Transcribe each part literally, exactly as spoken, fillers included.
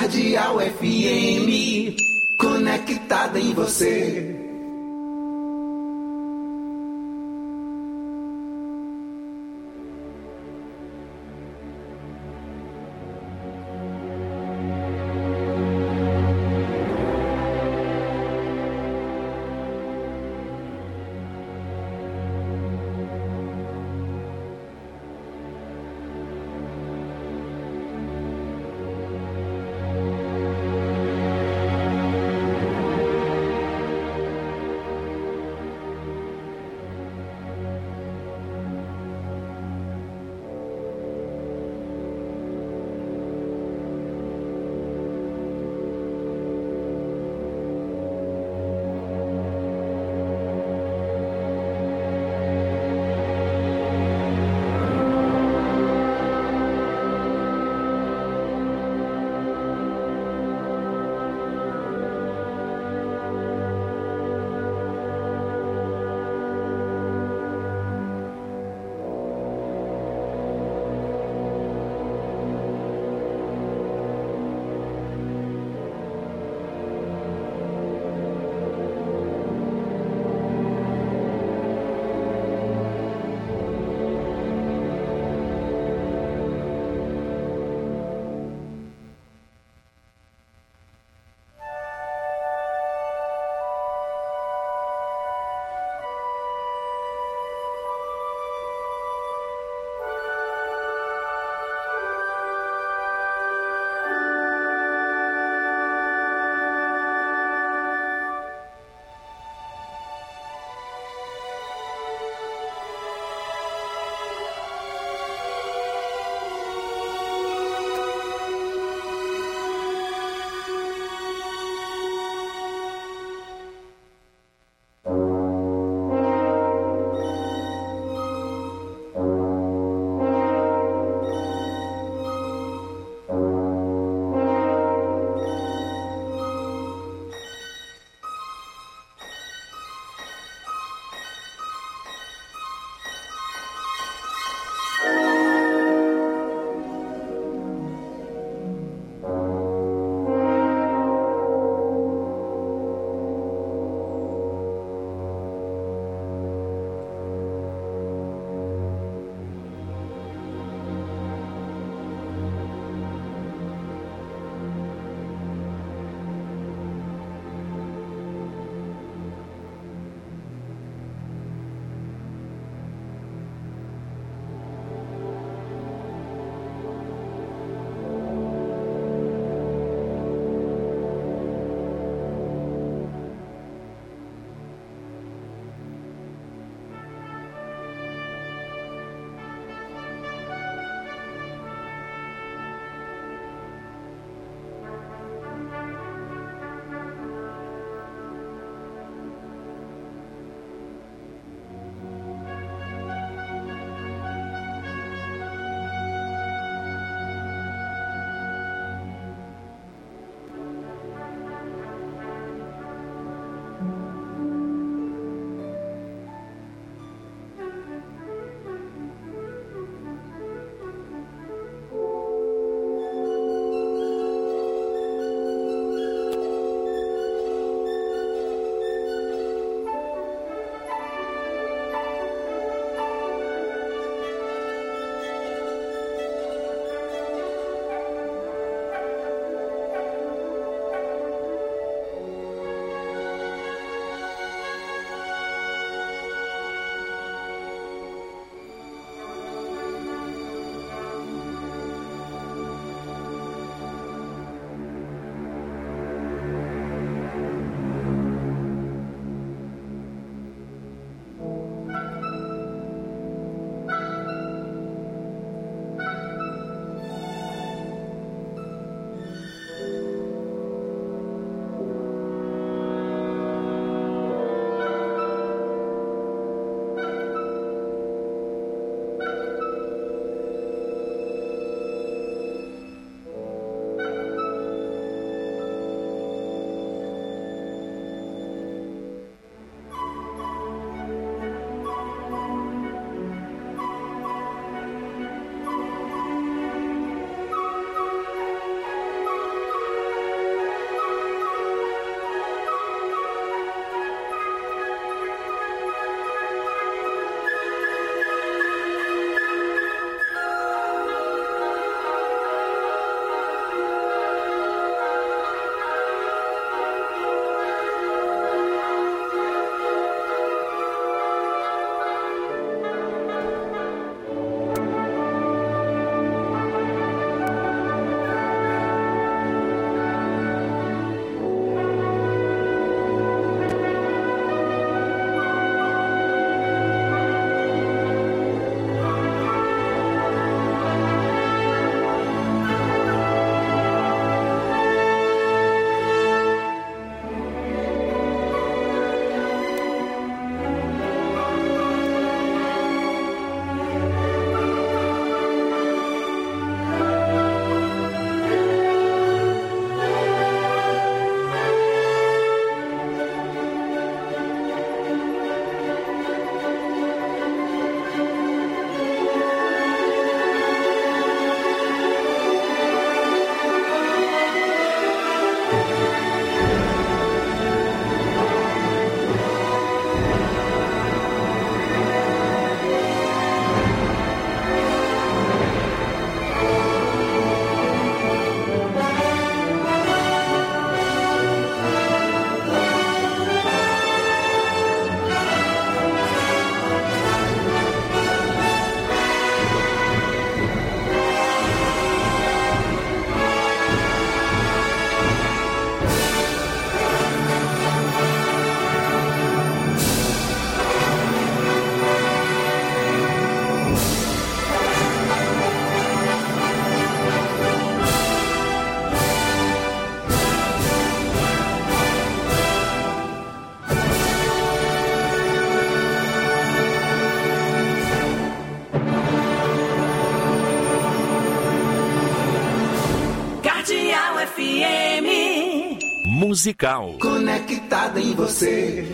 Cardeal F M, conectada em você. M. Musical. Conectada em você.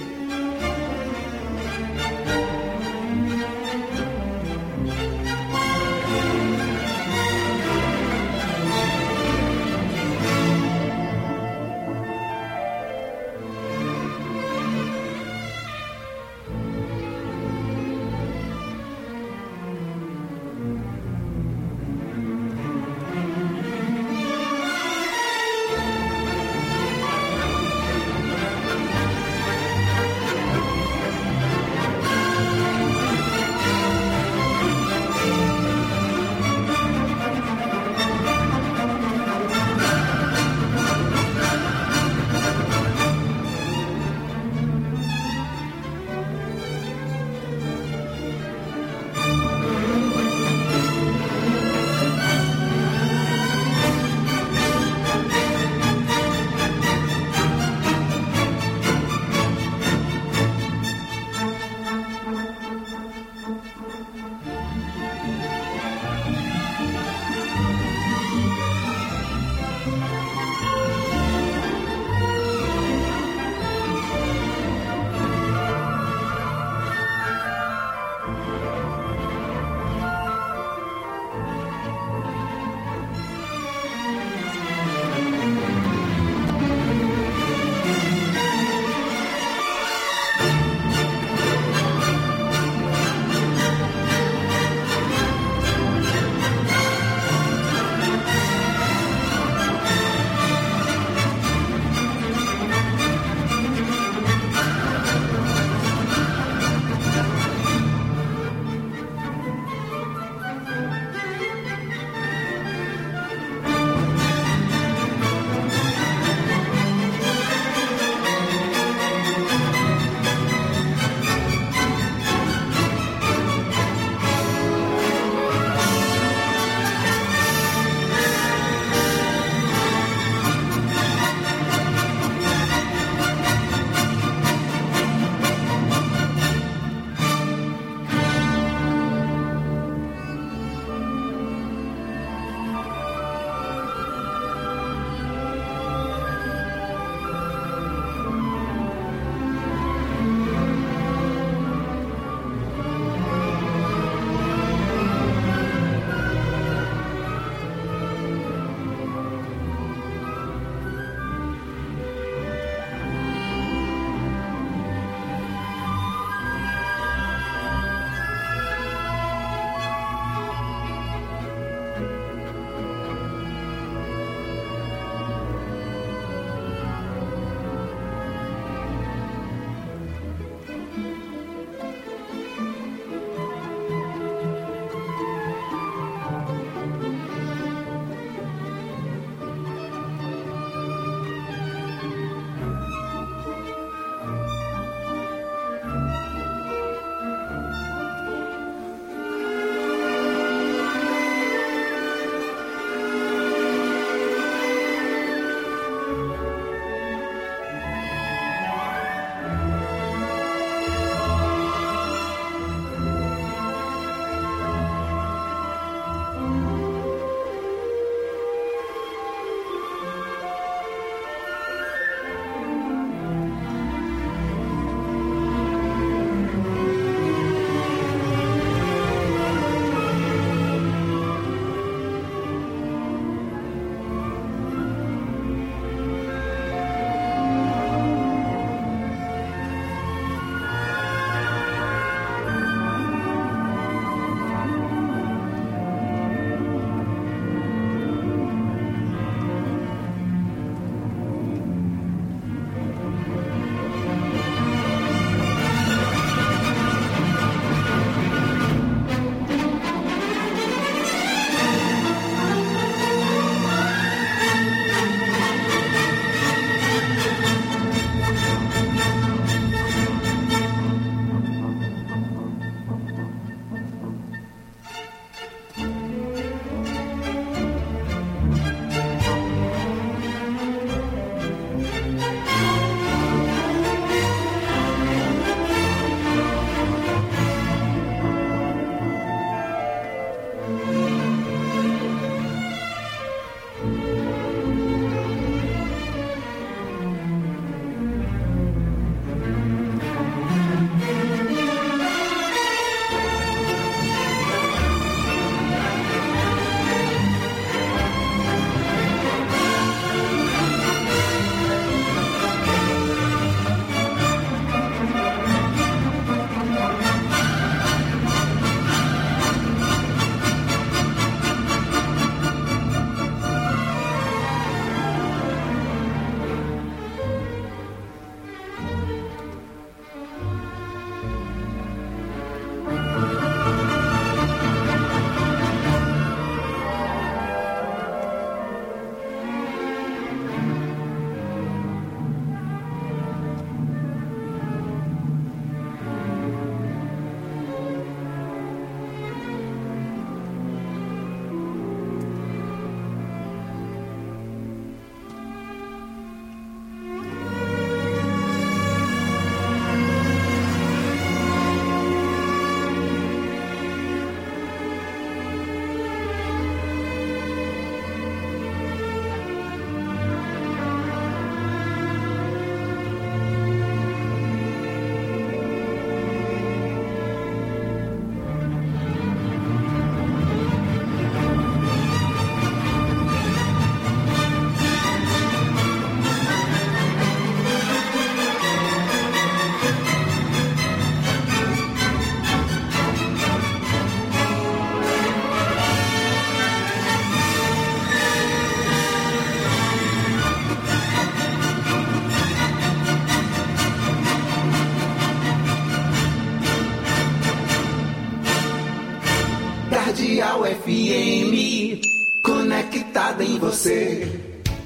M, conectada em você.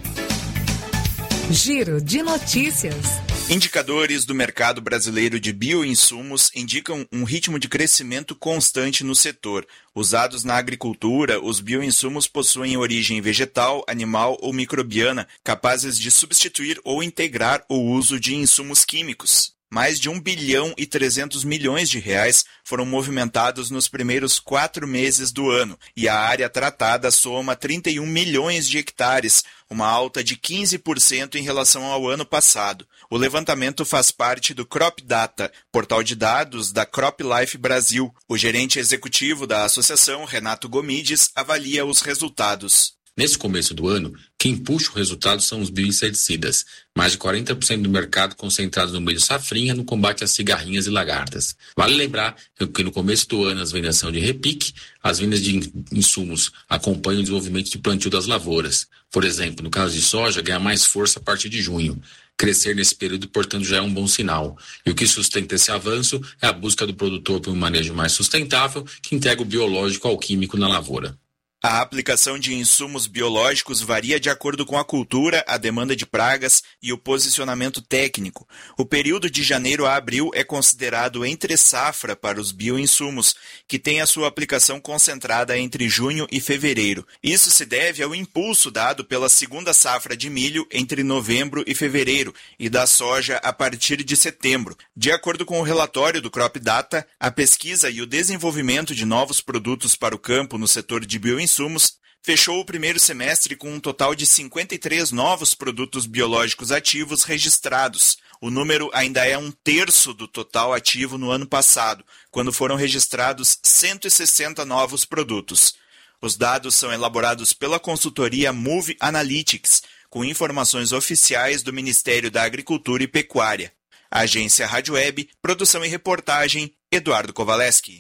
Giro de notícias. Indicadores do mercado brasileiro de bioinsumos indicam um ritmo de crescimento constante no setor. Usados na agricultura, os bioinsumos possuem origem vegetal, animal ou microbiana, capazes de substituir ou integrar o uso de insumos químicos. Mais de um bilhão e trezentos milhões de reais foram movimentados nos primeiros quatro meses do ano, e a área tratada soma trinta e um milhões de hectares, uma alta de quinze por cento em relação ao ano passado. O levantamento faz parte do Crop Data, portal de dados da CropLife Brasil. O gerente executivo da associação, Renato Gomides, avalia os resultados. Nesse começo do ano, quem puxa o resultado são os bioinseticidas, mais de quarenta por cento do mercado concentrado no meio safrinha no combate às cigarrinhas e lagartas. Vale lembrar que no começo do ano as vendas são de repique, as vendas de insumos acompanham o desenvolvimento de plantio das lavouras. Por exemplo, no caso de soja, ganha mais força a partir de junho. Crescer nesse período, portanto, já é um bom sinal. E o que sustenta esse avanço é a busca do produtor por um manejo mais sustentável que integra o biológico ao químico na lavoura. A aplicação de insumos biológicos varia de acordo com a cultura, a demanda de pragas e o posicionamento técnico. O período de janeiro a abril é considerado entre safra para os bioinsumos, que tem a sua aplicação concentrada entre junho e fevereiro. Isso se deve ao impulso dado pela segunda safra de milho entre novembro e fevereiro e da soja a partir de setembro. De acordo com o relatório do Crop Data, a pesquisa e o desenvolvimento de novos produtos para o campo no setor de bioinsumos fechou o primeiro semestre com um total de cinquenta e três novos produtos biológicos ativos registrados. O número ainda é um terço do total ativo no ano passado, quando foram registrados cento e sessenta novos produtos. Os dados são elaborados pela consultoria Move Analytics, com informações oficiais do Ministério da Agricultura e Pecuária. Agência Rádio Web, produção e reportagem, Eduardo Kovaleski.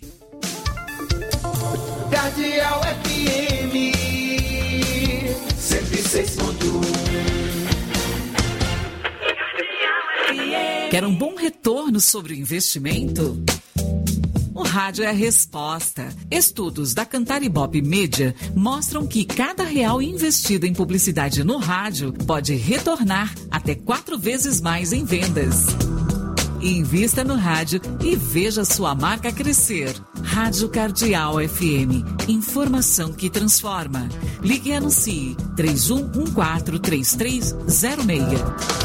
Cardeal F M cento e seis ponto um. Quer um bom retorno sobre o investimento? O rádio é a resposta. Estudos da Cantaribop Media mostram que cada real investido em publicidade no rádio pode retornar até quatro vezes mais em vendas. Invista no rádio e veja sua marca crescer. Rádio Cardeal F M. Informação que transforma. Ligue e anuncie três um um quatro, três três zero seis.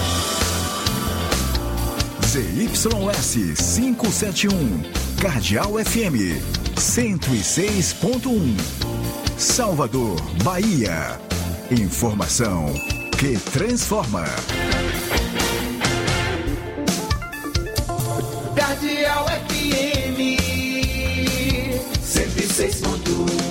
Z Y S quinhentos e setenta e um. Cardeal F M. cento e seis ponto um. Salvador, Bahia. Informação que transforma. Cardeal F M cento e seis ponto um.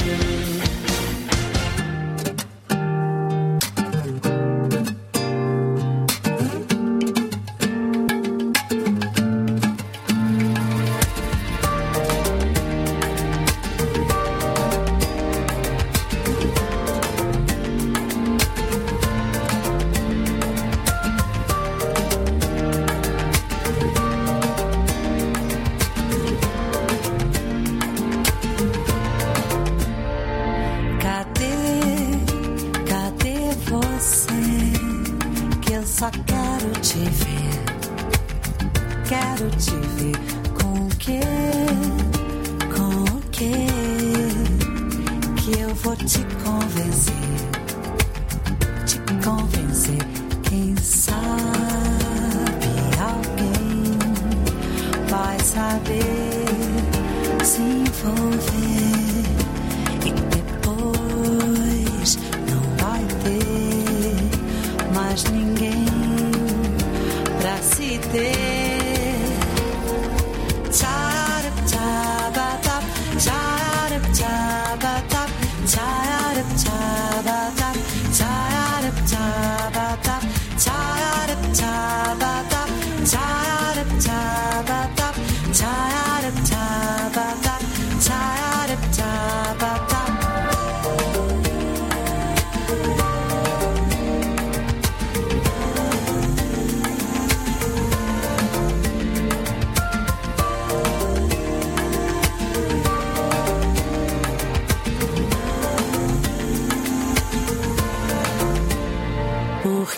Só quero te ver, quero te ver com o quê, com o quê, que eu vou te convencer, te convencer, quem sabe alguém vai saber se envolver e depois não vai ter mais ninguém pra se ter. Tcharap tchabatap, tcharap tchabatap, tcharap tchabatap, tcharap tchabatap, tcharap tchabatap, tcharap tchabatap, tcharap tchabatap, tcharap tchabatap.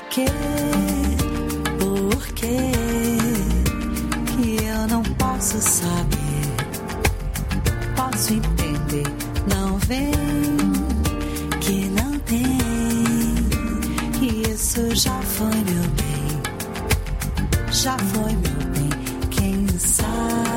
quê? Por quê? Que eu não posso saber. Posso entender, não vem, que não tem. Que isso já foi meu bem, já foi meu bem. Quem sabe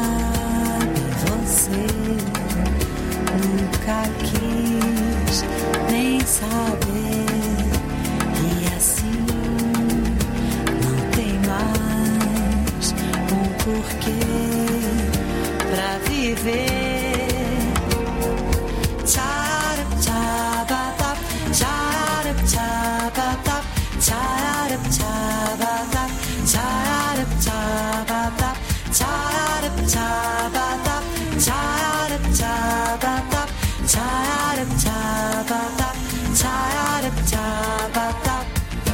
você nunca quis nem saber. E assim não tem mais um porquê pra viver. Tcharap tchabatap, tcharap tchabatap, tcharap tchabatap, tcharap tchabatap, tcharap tchabatap, tcharap tchabatap, tcharap tchabatap, tcharap tchabatap.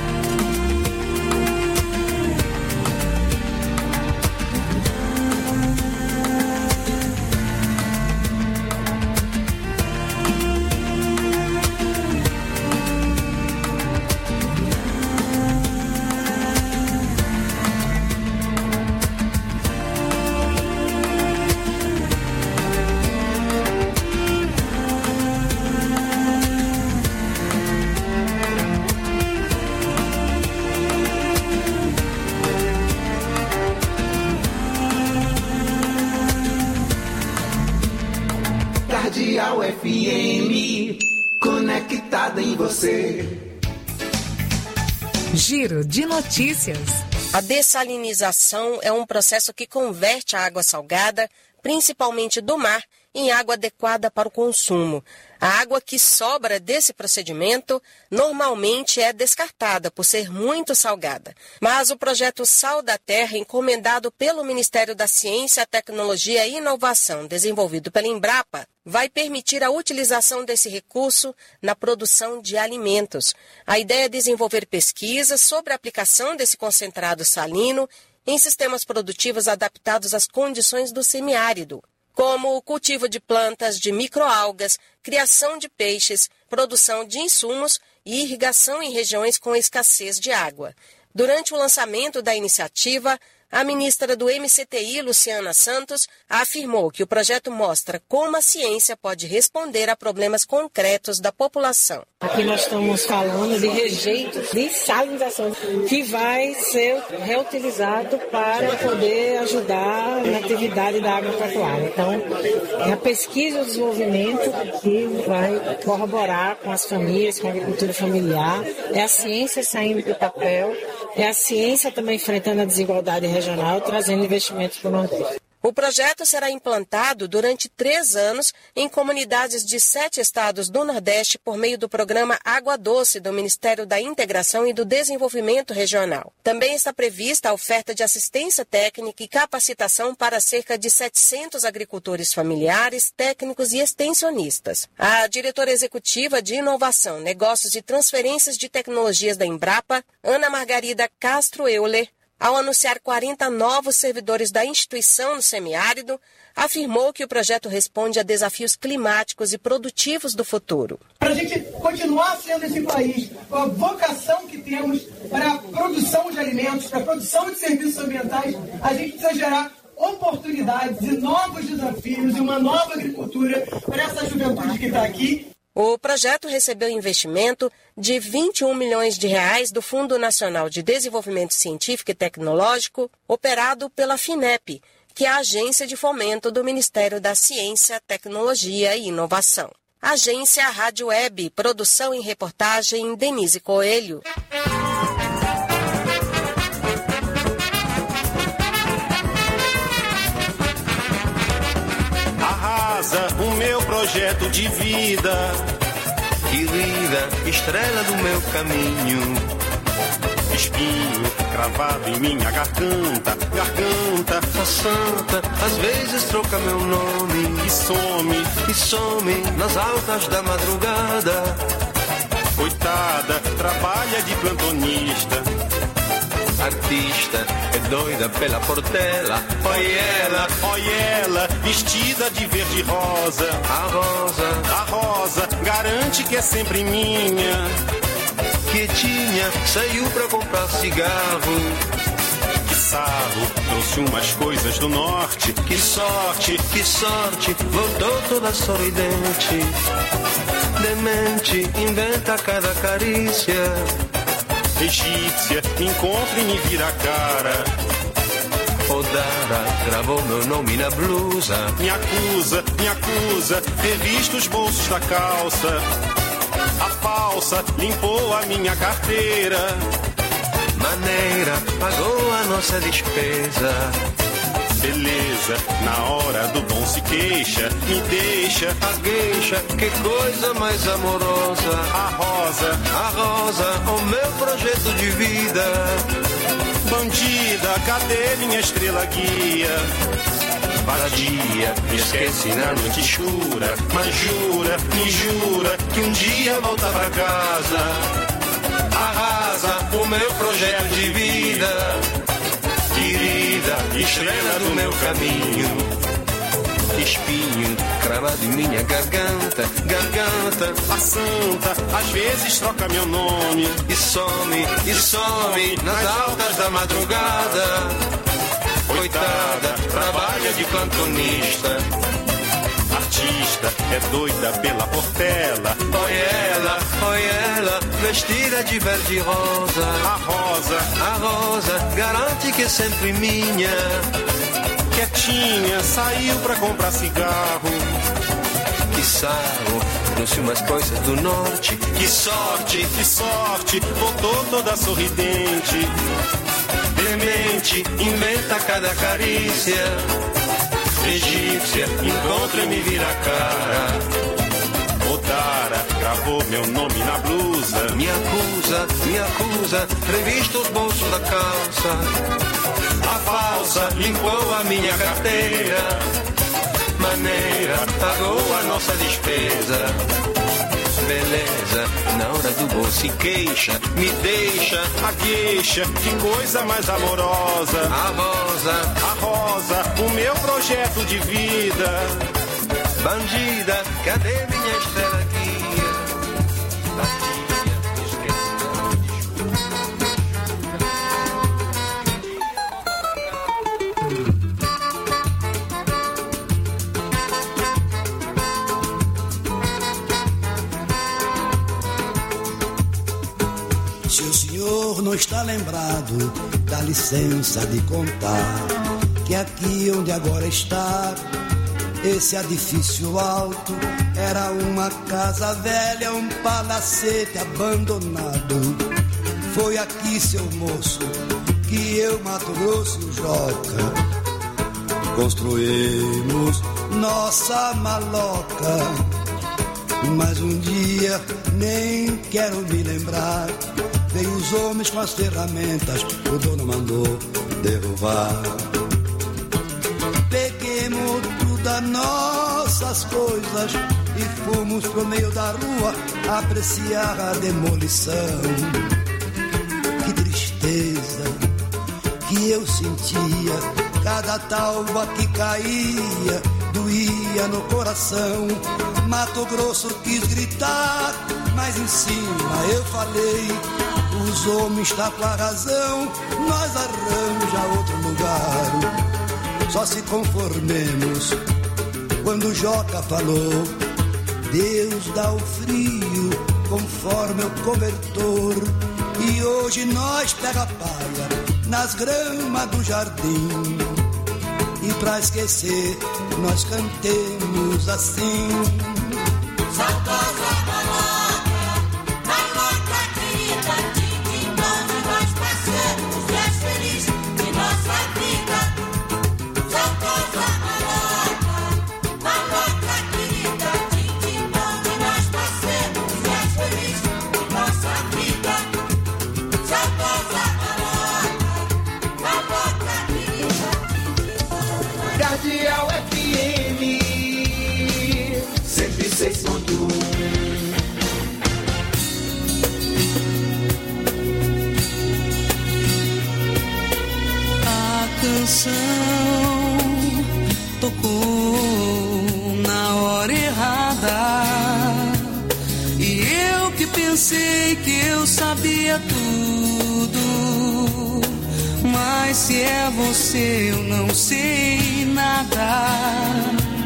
Cardeal F M, conectada em você. Giro de notícias. A dessalinização é um processo que converte a água salgada, principalmente do mar, em água adequada para o consumo. A água que sobra desse procedimento normalmente é descartada por ser muito salgada. Mas o projeto Sal da Terra, encomendado pelo Ministério da Ciência, Tecnologia e Inovação, desenvolvido pela Embrapa, vai permitir a utilização desse recurso na produção de alimentos. A ideia é desenvolver pesquisas sobre a aplicação desse concentrado salino em sistemas produtivos adaptados às condições do semiárido, como o cultivo de plantas de microalgas, criação de peixes, produção de insumos e irrigação em regiões com escassez de água. Durante o lançamento da iniciativa, a ministra do M C T I, Luciana Santos, afirmou que o projeto mostra como a ciência pode responder a problemas concretos da população. Aqui nós estamos falando de rejeito de salinização, que vai ser reutilizado para poder ajudar na atividade da agropecuária. Então, é a pesquisa e o desenvolvimento que vai corroborar com as famílias, com a agricultura familiar, é a ciência saindo do papel, é a ciência também enfrentando a desigualdade regional, trazendo investimentos para o Nordeste. O projeto será implantado durante três anos em comunidades de sete estados do Nordeste por meio do programa Água Doce do Ministério da Integração e do Desenvolvimento Regional. Também está prevista a oferta de assistência técnica e capacitação para cerca de setecentos agricultores familiares, técnicos e extensionistas. A diretora executiva de Inovação, Negócios e Transferências de Tecnologias da Embrapa, Ana Margarida Castro Euler, ao anunciar quarenta novos servidores da instituição no semiárido, afirmou que o projeto responde a desafios climáticos e produtivos do futuro. Para a gente continuar sendo esse país, com a vocação que temos para a produção de alimentos, para a produção de serviços ambientais, a gente precisa gerar oportunidades e novos desafios e uma nova agricultura para essa juventude que está aqui. O projeto recebeu investimento de vinte e um milhões de reais do Fundo Nacional de Desenvolvimento Científico e Tecnológico, operado pela FINEP, que é a agência de fomento do Ministério da Ciência, Tecnologia e Inovação. Agência Rádio Web, produção e reportagem Denise Coelho. Arrasa o meu projeto de vida, querida estrela do meu caminho. Espinho cravado em minha garganta, garganta, a santa, às vezes troca meu nome e some, e some nas altas da madrugada. Coitada, trabalha de plantonista, artista, é doida pela portela. Olha ela, olha ela, vestida de verde rosa. A rosa, a rosa, garante que é sempre minha. quietinha, saiu pra comprar cigarro. Que sarro, trouxe umas coisas do norte. Que sorte, que sorte, voltou toda sorridente. Demente, inventa cada carícia. Egípcia, encontra e me vira a cara. Odara, gravou meu nome na blusa. Me acusa, me acusa, revista os bolsos da calça. A falsa limpou a minha carteira. Maneira, pagou a nossa despesa. Beleza, na hora do bom se queixa. Me deixa, a gueixa, que coisa mais amorosa. A rosa, a rosa, o meu projeto de vida. Bandida, cadê minha estrela guia? Vadia, me esquece na noite escura. Mas jura, me jura, que um dia volta pra casa. Arrasa o meu projeto de vida. Querida, estrela do meu caminho. Espinho cravado em minha garganta, garganta. A santa, às vezes troca meu nome. E some, e some nas altas da madrugada. Coitada, trabalha de plantonista. Artista, é doida pela Portela. Olha ela, olha ela, vestida de verde e rosa. A rosa, a rosa, garante que é sempre minha. Quietinha, saiu pra comprar cigarro. Que sarro, trouxe umas coisas do norte. Que sorte, que sorte, voltou toda sorridente. Demente, inventa cada carícia. Egípcia, encontra e me vira a cara. Odara, gravou meu nome na blusa. Me acusa, me acusa, revista os bolsos da calça. A falsa limpou a minha carteira. Maneira, pagou a nossa despesa. Beleza, na hora do gol se queixa. Me deixa, a queixa, que coisa mais amorosa. A rosa, a rosa, o meu projeto de vida. Bandida, cadê minha estrela guia? Bandida, esquece. Se o senhor não está lembrado, dá licença de contar que aqui onde agora está, esse edifício alto era uma casa velha, um palacete abandonado. Foi aqui, seu moço, que eu, Mato Grosso e o Joca construímos nossa maloca. Mas um dia, nem quero me lembrar, veio os homens com as ferramentas, o dono mandou derrubar. Peguemos todas nossas coisas e fomos pro meio da rua apreciar a demolição. Que tristeza que eu sentia, cada talva que caía doía no coração. Mato Grosso quis gritar, mas em cima eu falei: os homens estão com a razão, nós arranja outro lugar. Só se conformemos quando o Joca falou: Deus dá o frio conforme o cobertor. E hoje nós pega a palha nas gramas do jardim, e pra esquecer nós cantemos assim: saudosa maloca, maloca querida, tim-tim bom de nós parceiros, e és feliz de nossa vida. Saudosa maloca, maloca querida, tim-tim bom de nós parceiros, e és feliz de nossa vida. Saudosa maloca, maloca querida. Cardeal F M cento e seis ponto um. A canção tocou na hora errada, e eu que pensei que eu sabia tudo, mas se é você eu não sei nada.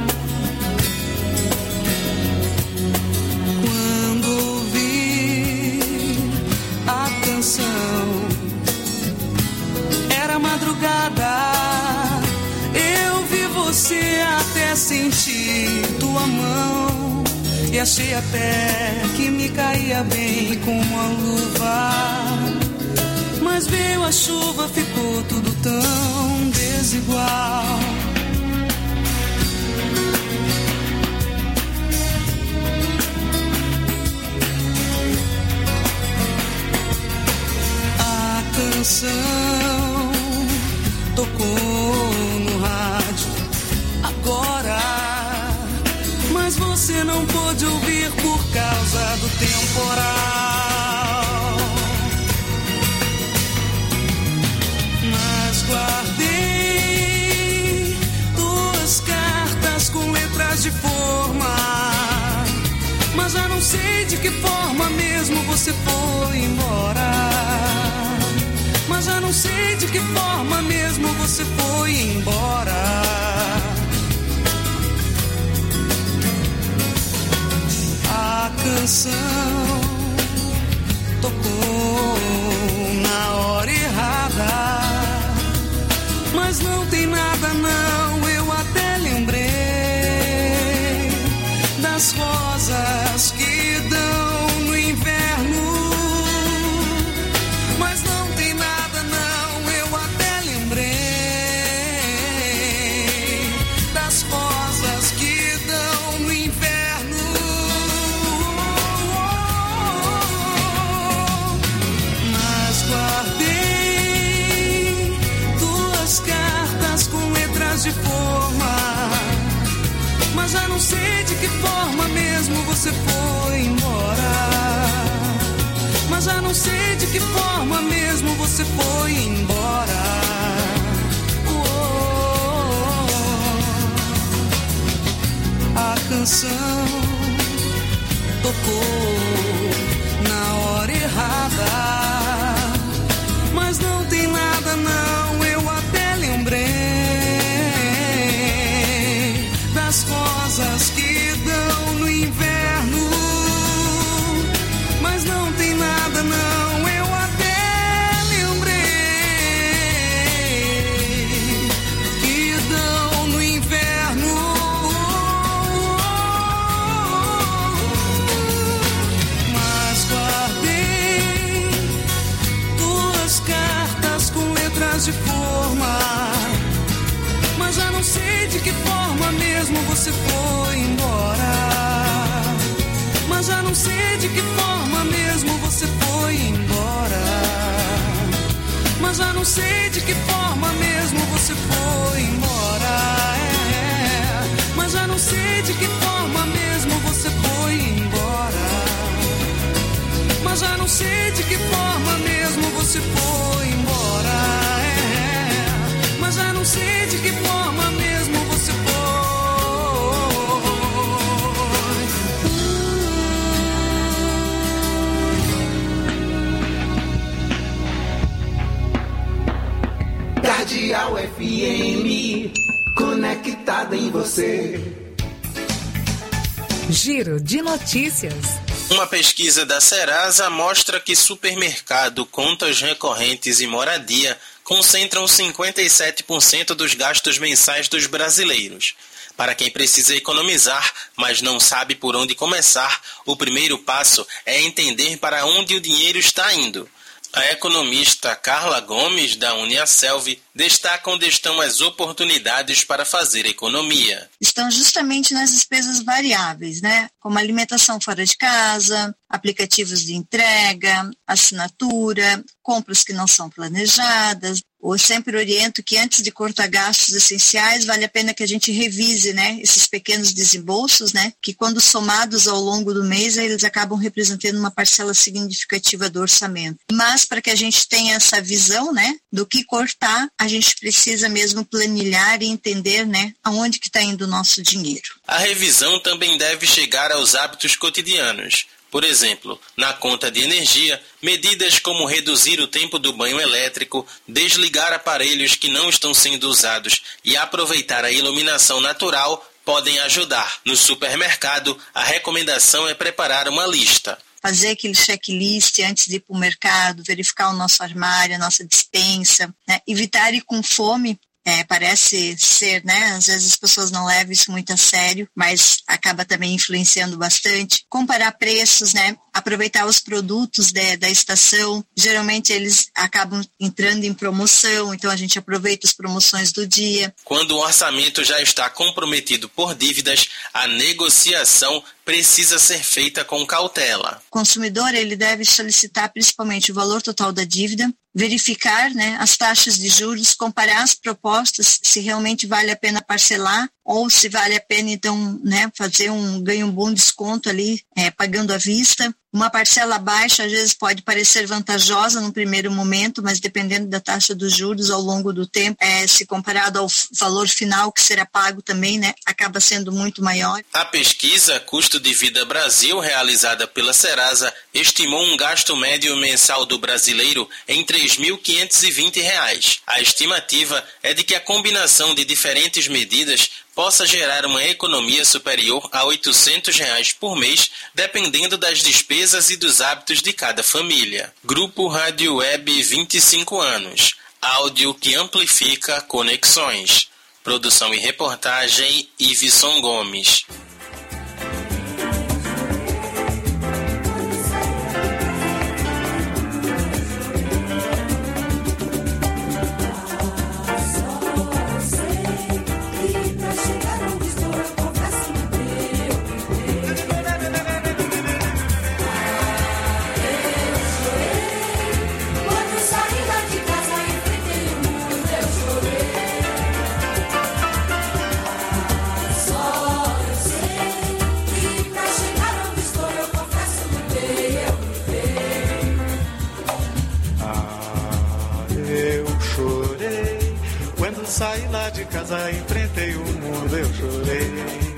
Quando ouvi a canção, era madrugada, eu vi você até sentir tua mão e achei até que me caía bem como a luva. Mas veio a chuva, ficou tudo tão desigual. A canção tocou no rádio agora, mas você não pôde ouvir por causa do temporal. Mas guardei duas cartas com letras de forma, mas já não sei de que forma mesmo você foi embora. Mas já não sei de que forma mesmo você foi embora. A canção tocou na hora errada, mas não tem nada não, eu até lembrei das rosas que dão no inverno. Mas não tem nada não, eu até lembrei das rosas que dão no inverno. Mas guardei duas cartas com letras de forma, mas já não sei de que forma mesmo você foi embora. Mas já não sei de que forma mesmo você foi embora. Oh, a canção tocou na hora errada, mas não tem nada não, eu até lembrei das rosas que dão no inverno. Mas não tem nada não, eu até lembrei que dão no inverno. Mas guardei duas cartas com letras de forma, mas já não sei de que forma mesmo você foi embora. Mas já não sei de que forma mesmo você foi embora. Mas já não sei de que forma mesmo você foi embora. É. Mas já não sei de que forma mesmo você foi embora. Mas já não sei de que forma mesmo você foi embora. É. Mas já não sei de que forma mesmo você foi. Cardeal F M, conectada em você. Giro de notícias. Uma pesquisa da Serasa mostra que supermercado, contas recorrentes e moradia concentram cinquenta e sete por cento dos gastos mensais dos brasileiros. Para quem precisa economizar, mas não sabe por onde começar, o primeiro passo é entender para onde o dinheiro está indo. A economista Carla Gomes, da Uniaselv, destaca onde estão as oportunidades para fazer economia. Estão justamente nas despesas variáveis, né? Como alimentação fora de casa, aplicativos de entrega, assinatura, compras que não são planejadas. Eu sempre oriento que antes de cortar gastos essenciais, vale a pena que a gente revise, né, esses pequenos desembolsos, né, que quando somados ao longo do mês, eles acabam representando uma parcela significativa do orçamento. Mas para que a gente tenha essa visão, né, do que cortar, a gente precisa mesmo planilhar e entender, né, aonde que está indo o nosso dinheiro. A revisão também deve chegar aos hábitos cotidianos. Por exemplo, na conta de energia, medidas como reduzir o tempo do banho elétrico, desligar aparelhos que não estão sendo usados e aproveitar a iluminação natural podem ajudar. No supermercado, a recomendação é preparar uma lista. Fazer aquele checklist antes de ir para o mercado, verificar o nosso armário, a nossa despensa, né? Evitar ir com fome. É, parece ser, né? Às vezes as pessoas não levam isso muito a sério, mas acaba também influenciando bastante. Comparar preços, né? Aproveitar os produtos de, da estação. Geralmente eles acabam entrando em promoção, então a gente aproveita as promoções do dia. Quando o orçamento já está comprometido por dívidas, a negociação precisa ser feita com cautela. O consumidor ele deve solicitar principalmente o valor total da dívida, verificar, né, as taxas de juros, comparar as propostas, se realmente vale a pena parcelar ou se vale a pena, então, né, fazer um ganho um bom desconto ali, é, pagando à vista. Uma parcela baixa, às vezes, pode parecer vantajosa no primeiro momento, mas dependendo da taxa dos juros ao longo do tempo, é, se comparado ao valor final que será pago também, né, acaba sendo muito maior. A pesquisa Custo de Vida Brasil, realizada pela Serasa, estimou um gasto médio mensal do brasileiro em três mil quinhentos e vinte reais. A estimativa é de que a combinação de diferentes medidas possa gerar uma economia superior a oitocentos reais por mês, dependendo das despesas e dos hábitos de cada família. Grupo Rádio Web vinte e cinco anos. Áudio que amplifica conexões. Produção e reportagem Iveson Gomes. Saí lá de casa, enfrentei o mundo, eu chorei.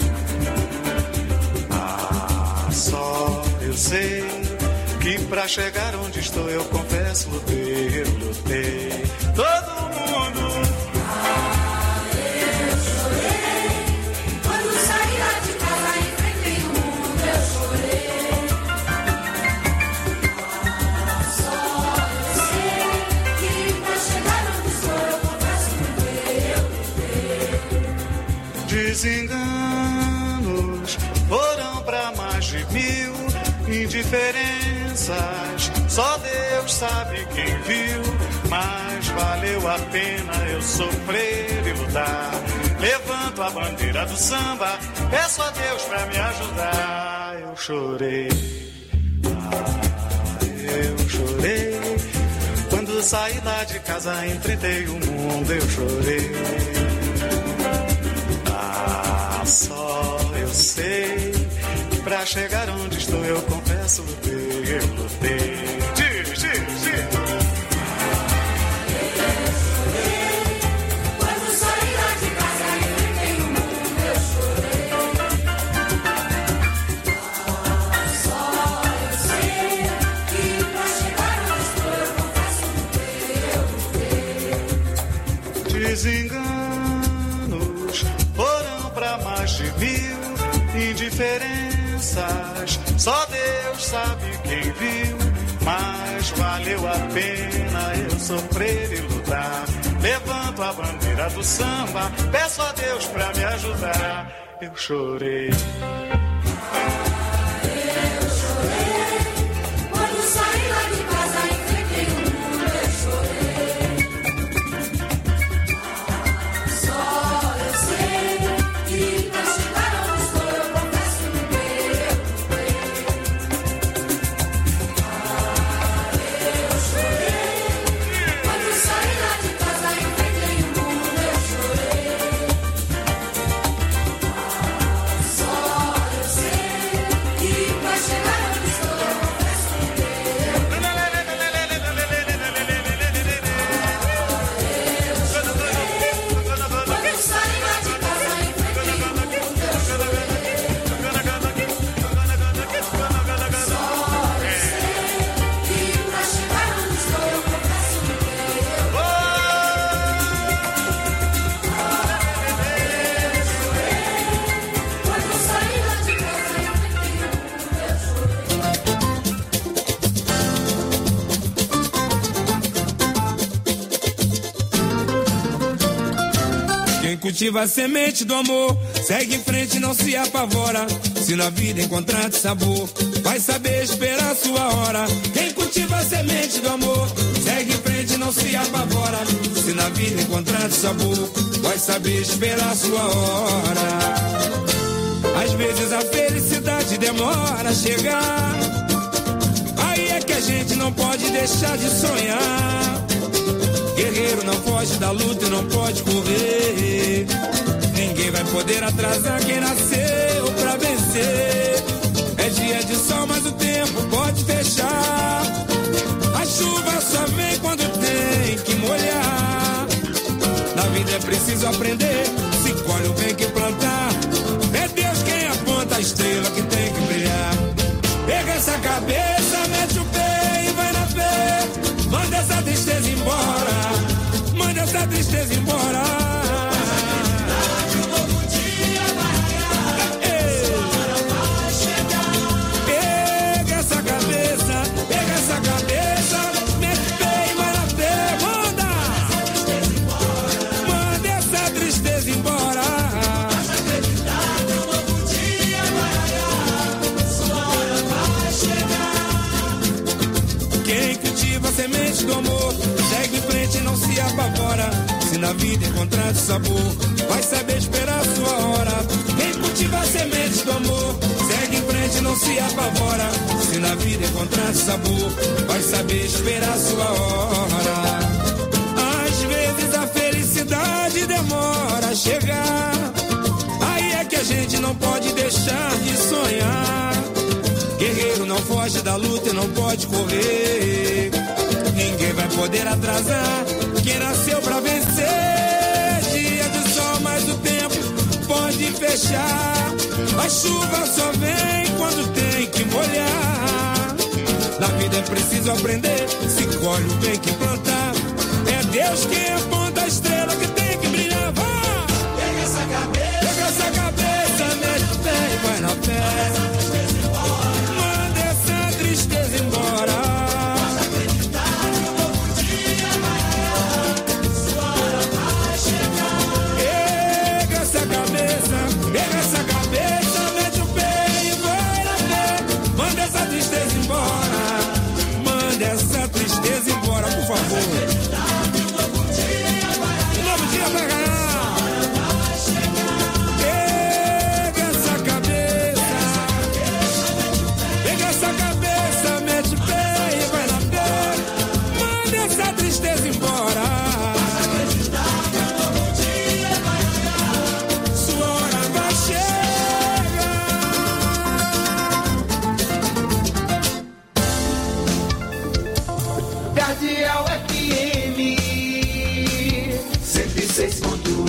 Ah, só eu sei que pra chegar onde estou, eu confesso, lutei, eu lutei. Todo mundo. Ah, eu chorei. Quando saí lá de casa, enfrentei o mundo, eu chorei. Ah, só eu sei que pra chegar onde estou, eu confesso, desenganos foram pra mais de mil indiferenças. Só Deus sabe quem viu, mas valeu a pena eu sofrer e lutar. Levanto a bandeira do samba, peço a Deus pra me ajudar. Eu chorei, ah, eu chorei. Quando saí lá de casa, enfrentei o mundo, eu chorei. Só eu sei que pra chegar onde estou, eu confesso, lutei, eu lutei. Diz, diz, diz. Eu chorei. Quando saí lá de casa, enfrentei o mundo, eu chorei. Ah, só eu sei que pra chegar onde estou, eu confesso, lutei, eu lutei. Desenganos pra mais de mil indiferenças. Só Deus sabe quem viu, mas valeu a pena eu sofrer e lutar. Levanto a bandeira do samba, peço a Deus pra me ajudar. Eu chorei. Ah, eu chorei. Quando saí lá de casa, enfrentei o mundo, eu chorei. Ah, só eu sei. E pra chegar onde estou, eu confesso, lutei, eu lutei. Ah, eu chorei. Quando saí lá de casa, enfrentei o mundo, eu chorei. Ah, só eu sei cultiva a semente do amor, segue em frente e não se apavora. Se na vida encontrar de sabor, vai saber esperar a sua hora. Quem cultiva a semente do amor, segue em frente e não se apavora. Se na vida encontrar de sabor, vai saber esperar a sua hora. Às vezes a felicidade demora a chegar, aí é que a gente não pode deixar de sonhar. Guerreiro não foge da luta e não pode correr. Ninguém vai poder atrasar quem nasceu pra vencer. É dia de sol, mas o tempo pode fechar. A chuva só vem quando tem que molhar. Na vida é preciso aprender, se colhe o bem que plantar. É Deus quem aponta a estrela que tem que brilhar. Pega essa cabeça, mete o pé e vai na fé. Manda essa tristeza embora, manda essa tristeza embora. Um novo dia vai raiar, sua hora vai chegar. Pega essa cabeça, pega essa cabeça, mete o pé e vai na fé. Manda, manda essa tristeza embora. Mas acreditar que um novo dia vai raiar, sua hora vai chegar. Quem cultiva a semente do amor, segue em frente e não se apavora. Se na vida encontrar de sabor, vai saber esperar a sua hora. Quem cultiva a semente do amor, segue em frente e não se apavora. Se na vida encontrar de sabor, vai saber esperar a sua hora. Às vezes a felicidade demora a chegar, aí é que a gente não pode deixar de sonhar. Guerreiro não foge da luta e não pode correr. Ninguém vai poder atrasar quem nasceu pra vencer. Dia de sol, mas o tempo pode fechar. A chuva só vem quando tem que molhar. Na vida é preciso aprender, se colhe o bem que plantar. É Deus quem aponta a estrela que tem que brilhar. Vá! Pega essa cabeça, pega essa cabeça, mete o pé e vai na fé. Manda essa tristeza embora. Pega essa cabeça, mete o pé e vai na fé. Manda essa tristeza embora, manda essa tristeza embora, por favor. Um novo dia vai ganhar. Pega essa cabeça, pega essa cabeça, mete o pé e vai na fé. Manda essa tristeza embora. Cardeal F M cento e seis ponto um.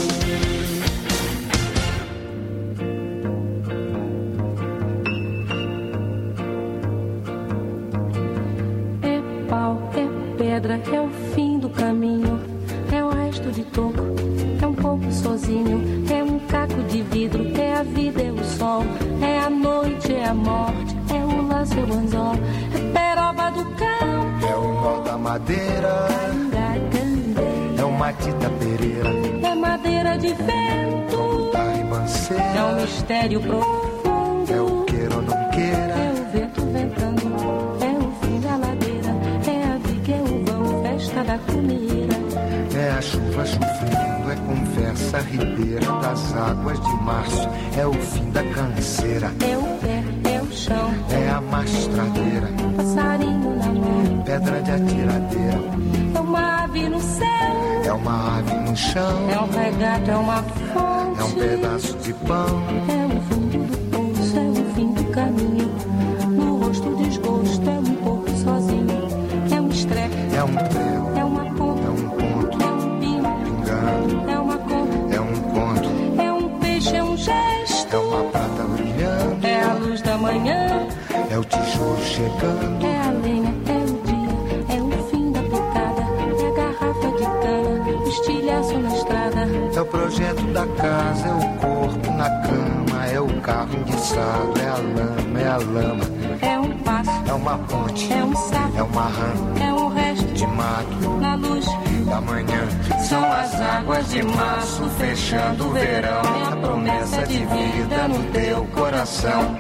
É pau, é pedra, é o fim do caminho. É o resto de toco, é um pouco sozinho. É um caco de vidro, é a vida, é o sol. É a noite, é a morte, é o laço, é o anzol. É peroba do cão, é o nó da madeira, é o matita pereira, é madeira de vento, da ribanceira, é um mistério profundo, é o queira ou não queira, é o vento ventando, é o fim da ladeira, é a viga, é o vão, festa da cumeira, é a chuva chovendo, é conversa ribeira das águas de março, é o fim da canseira, é o pé, é o chão, é a mastradeira, passarinho na mão, pedra de atiradeira, é uma ave no céu, é uma ave no chão, é um regato, é uma fonte, é um pedaço de pão, é o fundo do poço, é o fim do caminho, no rosto o desgosto, é um pouco sozinho, é um estrepe, é um prego, é uma ponta, é um ponto, é um pino, pingando, é uma conta, é um conto, é um peixe, é um gesto, é uma prata brilhando, é a luz da manhã, é o tijolo chegando, é a lenha, é o dia, é o fim da picada, é a garrafa de cana, o estilhaço na estrada, é o projeto da casa, é o corpo na cama, é o carro enguiçado, é a lama, é a lama, é um passo, é uma ponte, é um sapo, é uma rã, é um resto de mato, na luz da manhã, São as águas de março fechando o verão, é a promessa de vida no teu coração.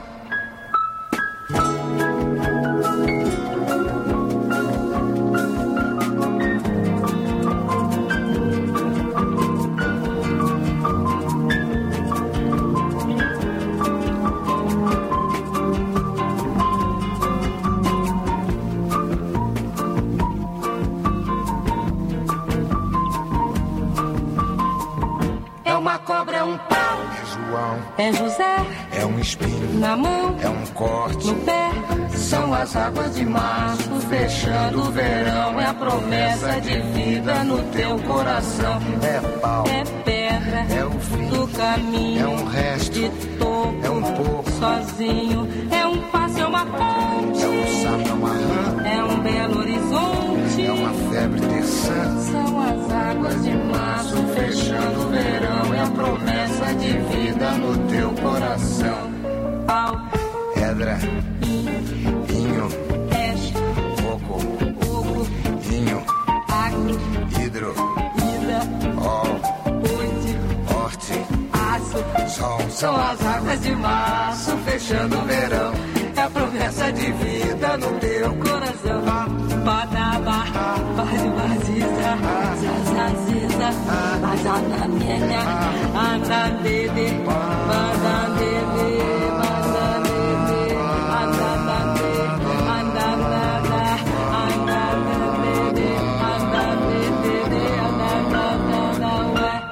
Cobra é um pau, é João, é José, é um espinho na mão, é um corte no pé. São as águas de março fechando o verão, é a promessa de vida no teu coração. É pau, é pedra, é o fim do caminho, é um resto, de topo, é um pouco, sozinho, é um passo, é uma ponte, é um sapo, é uma rã, é um belo horizonte, é uma febre terçã. São as águas de março fechando o verão, é a promessa de vida no teu coração. Pau, pedra, inho, peixe, coco, coco, vinho, acre, hidro, ida, ol, oite, horte, aço, sol. São as águas de março fechando o verão, é a promessa de vida no teu coração. Badaba, bazibaziza, zazaziza, bazanamenya, andandede, bandandede, bandandede, andandade, andandada, andandede, andandede, andandada, ué.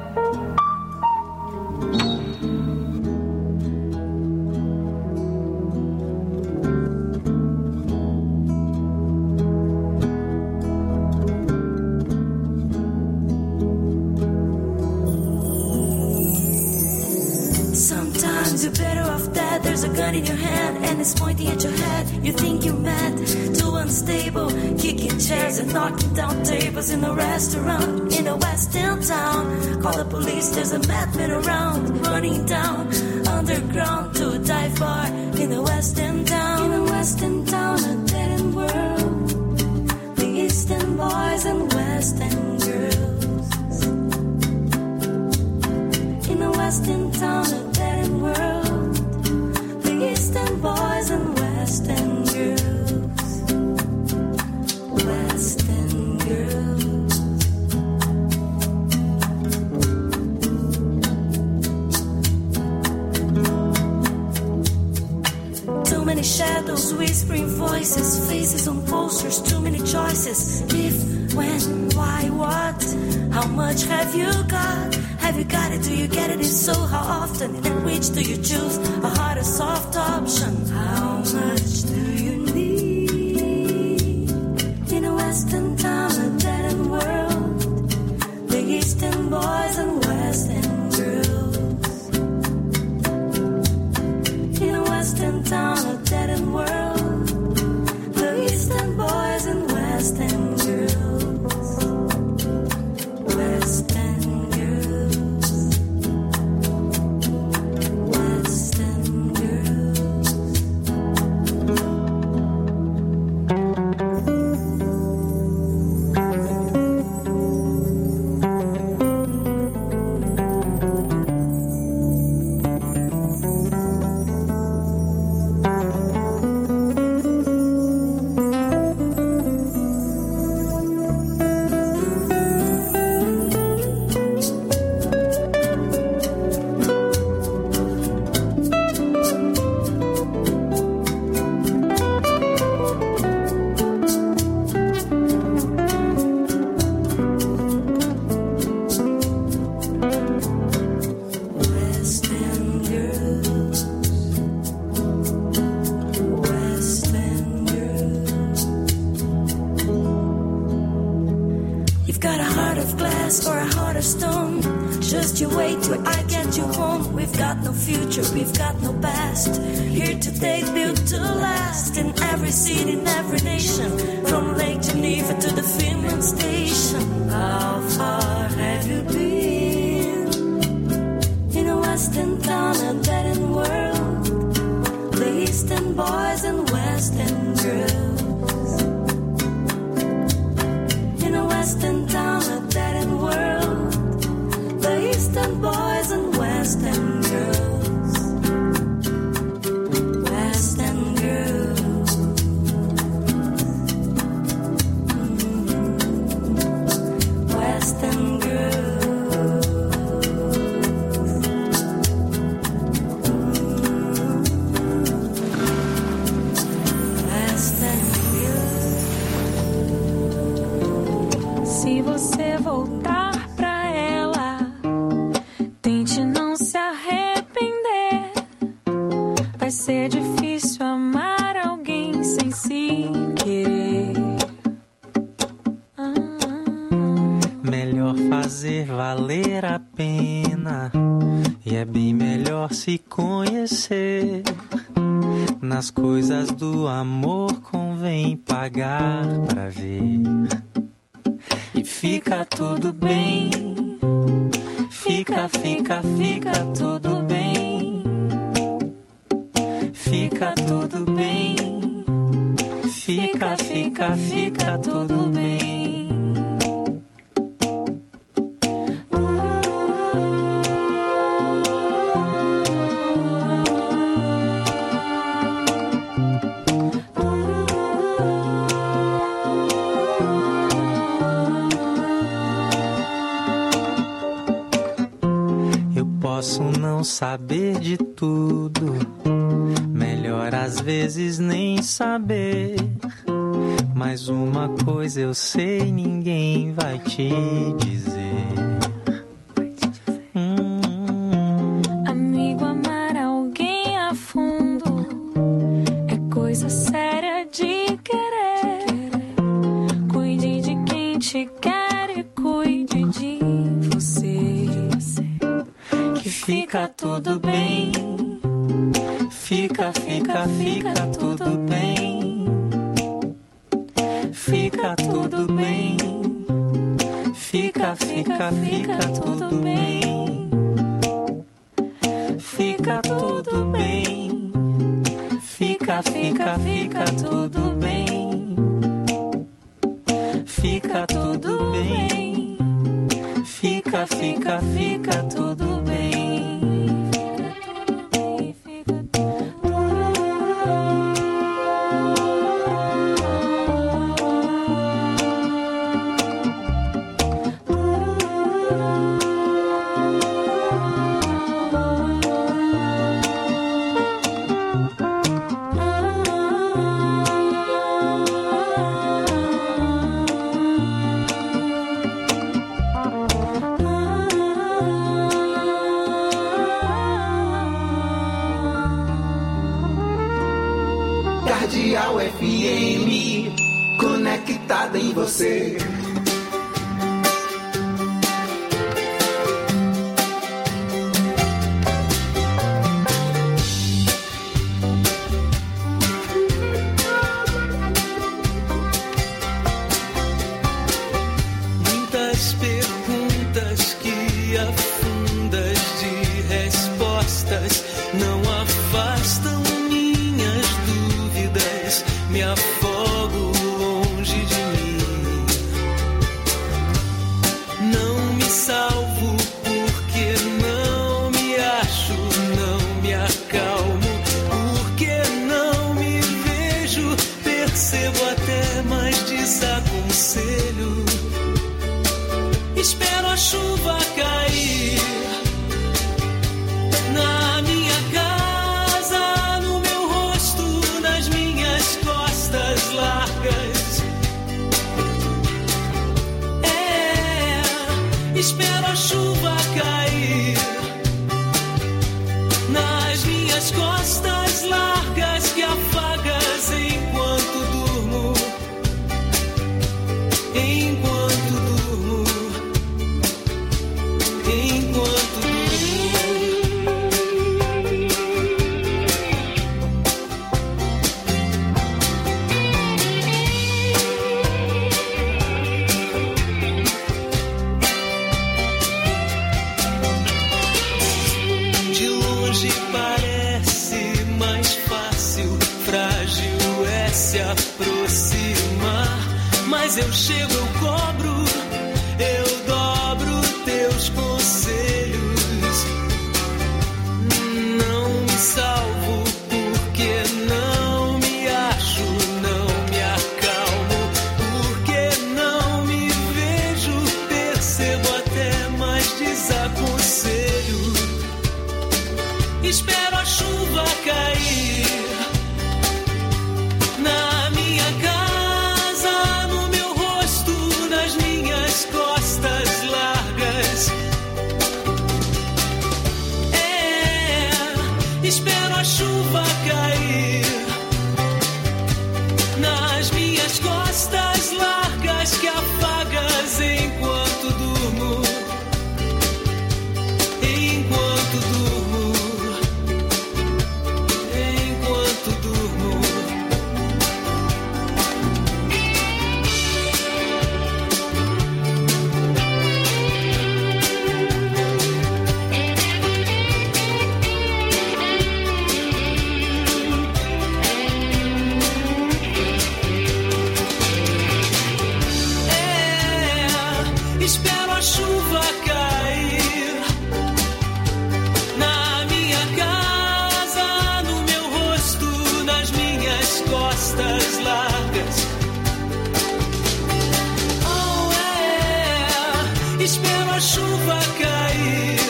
You're better off dead. There's a gun in your hand and it's pointing at your head. You think you're mad, too unstable, kicking chairs and knocking down tables in a restaurant in a western town. Call the police, there's a madman around, running down underground to a dive bar in a western town. In a western town, a dead end world. The eastern boys and western girls. In a western town, a dead end world. Eastern boys and western girls, western girls. Too many shadows, whispering voices, faces on posters, too many choices. If, when, why, what? How much have you got? Have you got it? Do you get it? If so, how often? And which do you choose? A hard or soft option? How much do you need? In a western town, a dead end world. The eastern boys and western girls. In a western town, a dead end world. The eastern boys and western girls. Western girls. Western girls. glass or a heart of stone. Just you wait till I get you home. We've got no future, we've got no past. Here today, built to last. In every city, in every nation. From Lake Geneva to the Finland station. How far have you been? In a western town, a dead-end world. The eastern boys and western girls. In a western town, a dead-end world. Se você voltar pra ela, tente não se arrepender. Vai ser difícil amar alguém sem se querer. Ah. Melhor fazer valer a pena, e é bem melhor se conhecer. Nas coisas do amor convém pagar pra ver. E fica tudo bem. Fica, fica, fica tudo bem. Fica tudo bem. Fica, fica, fica tudo bem. Posso não saber de tudo, melhor às vezes nem saber. Mas uma coisa eu sei, ninguém vai te dizer. Hum. Amigo, amar alguém a fundo é coisa séria de querer. Cuide de quem te quer e cuide de você. Fica tudo bem. Fica, fica, fica tudo bem. Fica tudo bem. Fica, fica, fica tudo bem. Fica tudo bem. Fica, fica, fica tudo bem. Fica tudo bem. Fica, fica, fica tudo bem. Cardeal F M, conectada em você. Muitas perguntas que afundas de respostas não afastam minhas dúvidas, me afogo longe de mim. Não me salvo porque não me acho, não me acalmo, porque não me vejo, percebo até, mas desaconselho. Espero a chuva cair na minha casa, no meu rosto, nas minhas costas largas. É, espero a chuva cair nas minhas costas largas que afagas enquanto durmo, enquanto durmo, enquanto durmo. De longe parece mais fácil, frágil é se aproximar, mas eu chego, eu cobro, eu dobro teus conselhos. Não me salvo porque não me acho, não me acalmo, porque não me vejo, percebo até, mas desaconselho. Espero a chuva cair na minha casa, no meu rosto, nas minhas espero a chuva cair na minha casa, no meu rosto, nas minhas costas largas. Oh, é, espero a chuva cair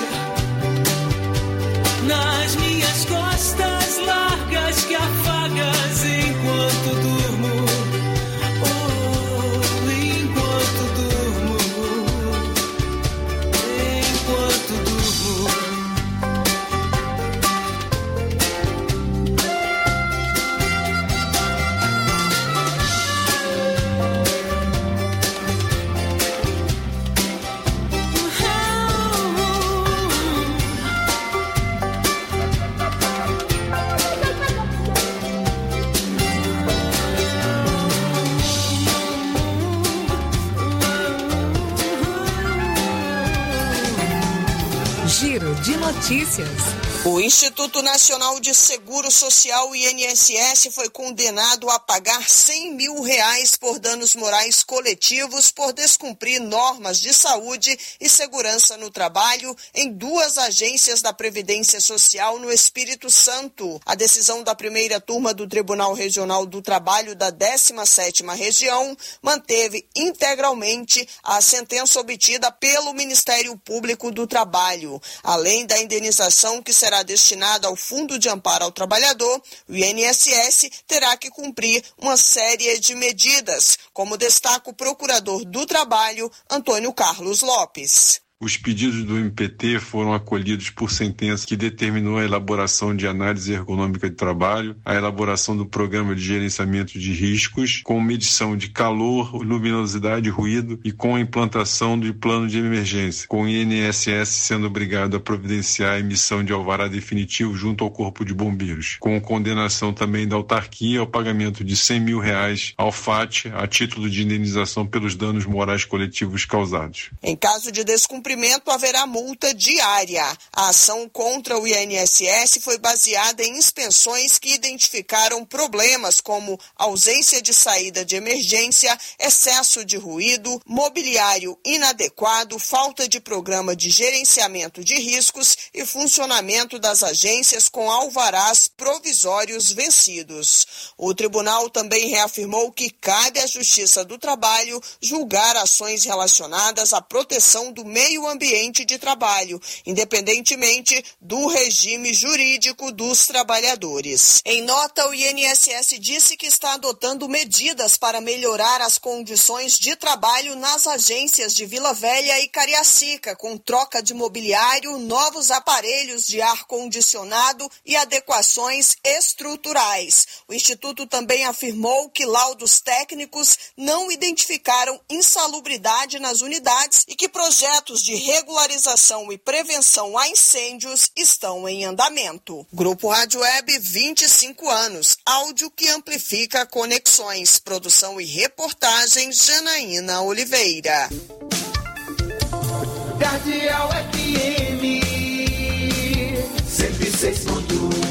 nas minhas costas largas que afagas enquanto durmo. Oh, enquanto durmo, enquanto durmo. Giro de notícias. O Instituto Nacional de Seguro Social, o I N S S, foi condenado a pagar cem mil reais por danos morais coletivos por descumprir normas de saúde e segurança no trabalho em duas agências da Previdência Social no Espírito Santo. A decisão da primeira turma do Tribunal Regional do Trabalho da décima sétima Região manteve integralmente a sentença obtida pelo Ministério Público do Trabalho. Além da indenização que será destinada ao Fundo de Amparo ao Trabalhador, o I N S S terá que cumprir uma série de medidas, como destaca o Procurador do Trabalho, Antônio Carlos Lopes. Os pedidos do M P T foram acolhidos por sentença que determinou a elaboração de análise ergonômica de trabalho, a elaboração do programa de gerenciamento de riscos, com medição de calor, luminosidade e ruído e com a implantação de plano de emergência, com o I N S S sendo obrigado a providenciar a emissão de alvará definitivo junto ao Corpo de Bombeiros, com condenação também da autarquia ao pagamento de cem mil reais ao F A T a título de indenização pelos danos morais coletivos causados. Em caso de descumprimento, haverá multa diária. A ação contra o I N S S foi baseada em inspeções que identificaram problemas como ausência de saída de emergência, excesso de ruído, mobiliário inadequado, falta de programa de gerenciamento de riscos e funcionamento das agências com alvarás provisórios vencidos. O tribunal também reafirmou que cabe à Justiça do Trabalho julgar ações relacionadas à proteção do meio ambiente de trabalho, independentemente do regime jurídico dos trabalhadores. Em nota, o I N S S disse que está adotando medidas para melhorar as condições de trabalho nas agências de Vila Velha e Cariacica, com troca de mobiliário, novos aparelhos de ar-condicionado e adequações estruturais. O Instituto também afirmou que laudos técnicos não identificaram insalubridade nas unidades e que projetos de regularização e prevenção a incêndios estão em andamento. Grupo Rádio Web, vinte e cinco anos. Áudio que amplifica conexões. Produção e reportagem, Janaína Oliveira. Cardeal F M cento e seis ponto um.